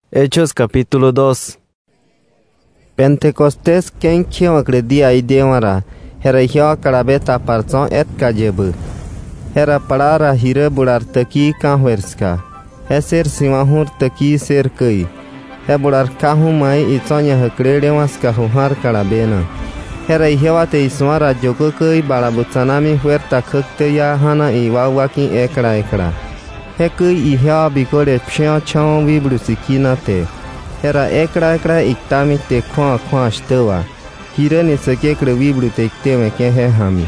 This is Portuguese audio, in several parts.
Hechos capítulo 2. Pentecostés quem acredía y diamara, hera hio carabeta parson et kajebu. Hera palara hire bular taki kahwerska. Heser simahur taki ser kai. He bular kahumai y sonya hekredewas kahuhar carabena. Hera hio te iswara joko kai balabutsanami huerta khukte ya hana y wawaki ekra. Hekui ihya bikore pshia chao vibrusikina te. Hera ekra iktami te kwa shtewa. Hire ni seke kre vibru te ikteme ke he hami.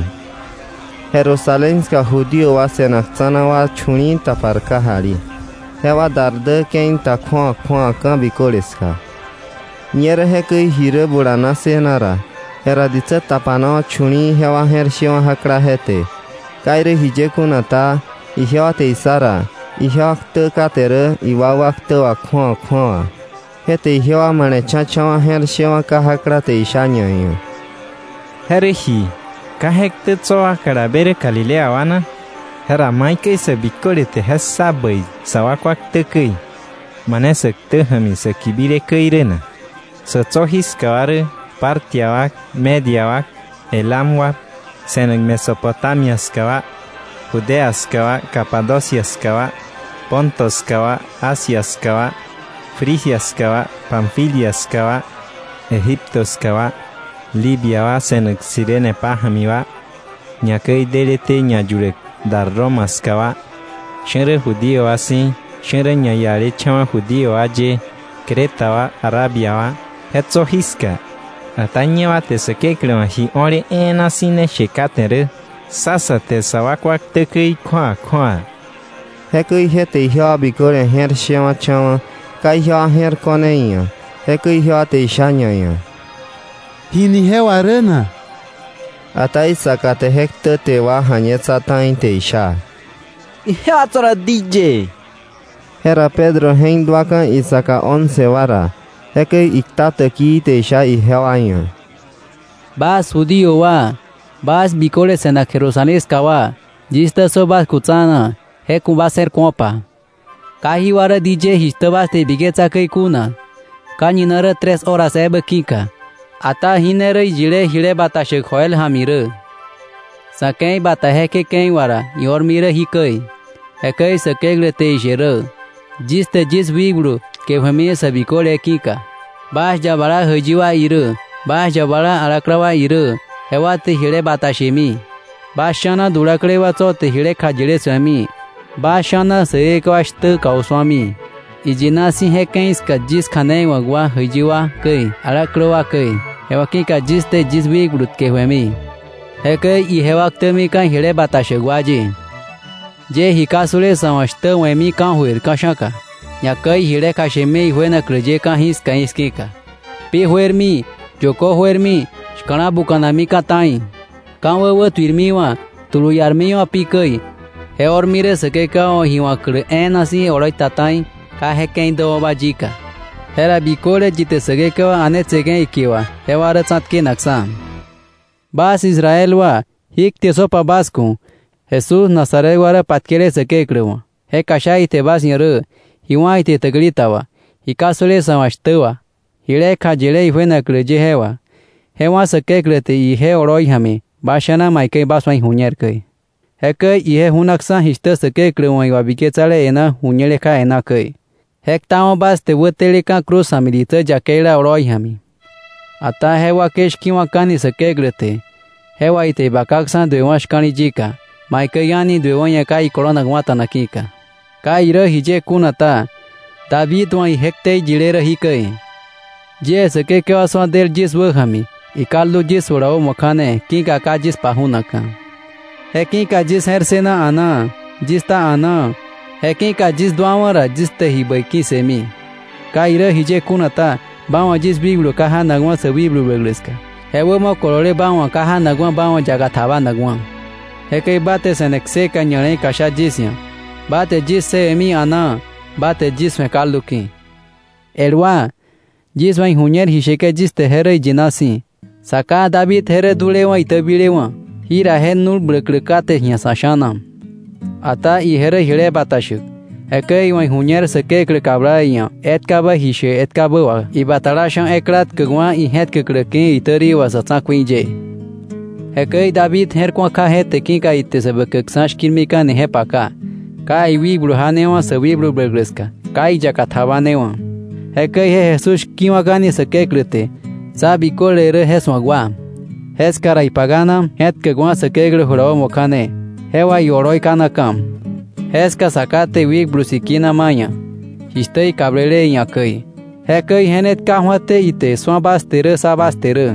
Jerusalemska judio wa senaksana wa chuni taparka hari. Hewa darde kein ta kwa ka bikoreska. Nyere hekui hire burana senara. Hera ditse tapana chuni hewa hershiwa hakra hete. Kaire hije kunata ihya te isara. Ihya te katere iwawa te wa kwa. Hete ihya mane chachawa hershiwa ka hakra te ishanyo. Herehi, kahek te tsoa karabere Galilea wana. Hera maike se bikore te hesabai sawakwak te kai. Manesek te hami se kibire kairena. Se tsohis kaware Partiawak, Mediawak, Elamwak, seneg Mesopotamias kawa, Judeas kawa, Capadocias kawa, Pontos kawa, Asias kawa, Frigias kawa, Pamfilias kawa, Egiptos kawa, Libia wa seneg Sirene pahamiwa, Nyakei delete nyajurek dar Romas kawa, Shenre judío asi, Shenre nyayare chama judío aje, Creta wa Arabia wa, Hetzohiska. Atanya te sekekle hi ore ena sine shekatere sasa te sawakwak te kai kwa. Hekui hete hia bikore her shema chama kai hia her koneia. Hekui hia te shanya. Hini hewa rena. Atai sakate hekte te wa hanyetsa tain te sha. Hia tsora DJ. Hera Pedro hengdwaka isaka 11 wara. Heke iktate ki te sha y hewaño. Bas judío wa, bas bikore sena Jerusalén kawa, jista so bas kutsana, heku va ser copa. Kahi wara DJ histobas te bigetsa kai kuna. Kaninara 3 horas ebe kika. Ata hinere jile hile bata shekhoel hamire. Sakei bata heke kei wara, yor mire hikai. Heke sakegle te jere. Jiste jis vibru. Que família sabe qual é kika. Bas jabara hajiwa iru. Bas jabara alakrawa iru. Hewa te hile batashemi. Bas shana duraklewa to te hile khajile swami. Bas shana seekwa shte kauswami. Ijina si hekens ka jis khane wagwa hajiwa kai. Alakrawa kai. Hewa kika jis te jis vigrut ke fami. Heke I hewa temi kan hile batashegwaji. Je hikasule samashte wemi kan huir kashaka. Yakai hire kasheme huena kreje ka his kaiskika. Pi huermi, joko huermi, shkana bukanami ka tai. Kanwa tuirmiwa, tuluyarmiwa pikai. He ormire sekeka o hiwa kre enasi orai tatai, ka heken do bajika. Hera bikole jite sekeka ane tsegen ikiwa, hewara tsatke naksa. Bas Israel wa, hik tesopa basku, Jesus Nazaret wara patkele sekekrewa. He kashai te bas nyere. Hiwa te taglitawa, hikasole samashtawa, hile kajele huena kreje hewa. Hewa sakeklete ihe oroi hame, bashana maike baswai hunyerke. Heke ihe hunaksa hista sakekle wa biketsale ena hunyeleka ena ke. Hektao bas te weteleka cruz hamilita jakela oroi hame. Ata hewa keshkiwa kani sakeklete. Hewa ite bakaksa dewashkani jika, maike yani dewonya kai korona gwatanakika. Kaira hije kunata David wa hekte jile rahi kai je sake ke aswa del jis wo hami ikallu jis wao mokhane ki ka jis pahunaka heki ka jis hersena ana jista ana heki ka jis dwawara jiste hi baiki semi kaira hije kunata bawa jis biblo ka ha nagwa se biblo begleska hewo mo kolore bawa ka ha nagwa bawa jaga thaba nagwa heki bate senekse ka nyane kasha jisya Bate jis se emi ana, bate jis me kaluki. Elwa, jis vain hunyer hisheke jis te here jinasi. Saka David here dulewa itabilewa. Hira hen nul bleklekate hiasashana. Ata I here hile batashuk. Hekai wan hunyer seke kre kabraya etkaba hishe etkabawa ibatarashan ekrat kegwa i het kekreke iteri wasatsa kwinje. Hekai David her kwa ka het tekinka ite sebeksash kirmika ne hepaka. Kai wi bruhanewa sewi brugreska. Kai jakathabanewa. Hekai he Jesus kiwa gani seke krete. Sabi kolere heswagwa. Heskara ipagana het kegwa seke kre horo mokane. Hewa yoroi kanakam. Heska sakate wig brusikina maya. Histei cabrele yakai. Hekai henet kahwate ite swabastere sabastere.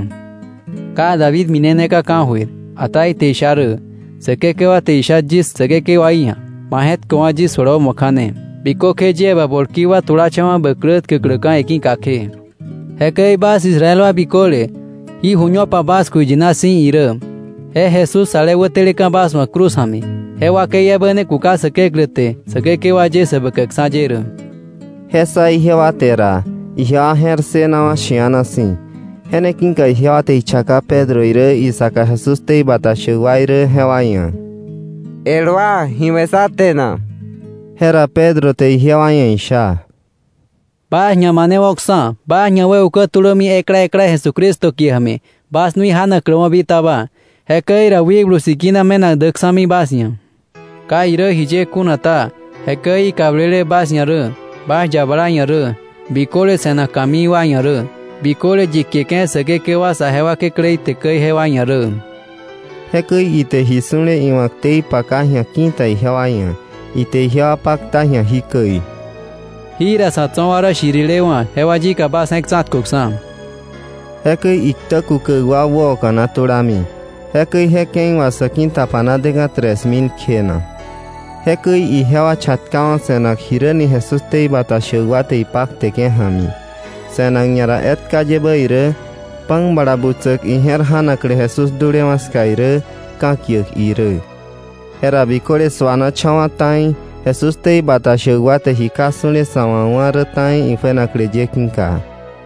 Ka David minene ka kahwir. Atai te share. Seke kewa te shajis seke kewa iya. Mahet kwa jis soro mokhane. Biko keje babolkiwa turachama bekret kekreka ekin kake. Hekai bas Israelwa bikole. Hi hunyo pa bas kujina sin ire. He Jesus salewe teleka bas ma cruz hami. Hewa ke bane kuka seke grete seke ke waje sebek sajere hesa hewa tera ihya her sena shiana sin hene kinka ihya te chaka Pedro ire isaka Jesus te batashuaire hewaya elwa himesatena hera Pedro te ihya isha bahnya mane oksa bahnya we ukatulami ekra Jesucristo ki hame bas nui hana kromo bitaba hekeira wiglu sikina mena daksami basnya Kaire hije kunata, hekai kabrele bas nyare, bas jabara nyare, bikole sena kamiwa nyare, bikole jikeke sege kewa sahewa ke krei te kai hewa nyare. Hekai ite hisune iwakte pakahya kinta ihawaya, ite hiya pakta hya hikai. Hira satsawara shirilewa, hewa jika bas eksat kuksam. Hekai ikta kukewa wo kanaturami. Hekai heken wasakinta panadega 3000 kena. Hekai ihewa chatkawan senak hirani Jesus te batashuwa te ipak teke hami. Senak nyara etka jebaire, pang barabucek iher hanakre Jesus duremas kaire, kakyek ire. Hera bikore swana chawa tain, Jesus te batashuwa te hikasune sawanwara tain ifenakre jekinka.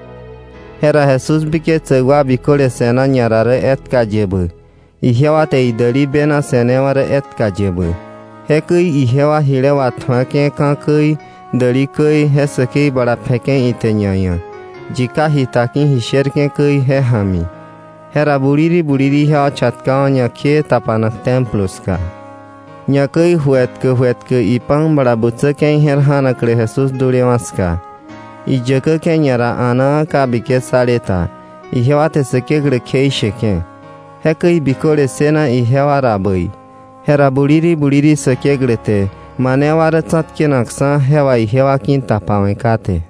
Hera Jesus bike tsewa bikore sena nyarare etka jebe. Ihewa te idari bena seneware etka jebe. Hekai ihewa hilewa thwake kakai dari kai hesake bada pheke itenyaya. Jika hitaki hisherke kai he hami. Hera buriri hewa chatkawa nyakhe tapanak templos ka. Nyakai huetke ipang bada butsake herhanakre Jesus duremaska. Ijaka ke nyara ana ka bike saleta. Ihewa te seke grekei sheke. Hekai bikore sena ihewa rabai. Hera buriri seke grete, manewara tsatke naksa hewa ihewa kinta pamekate.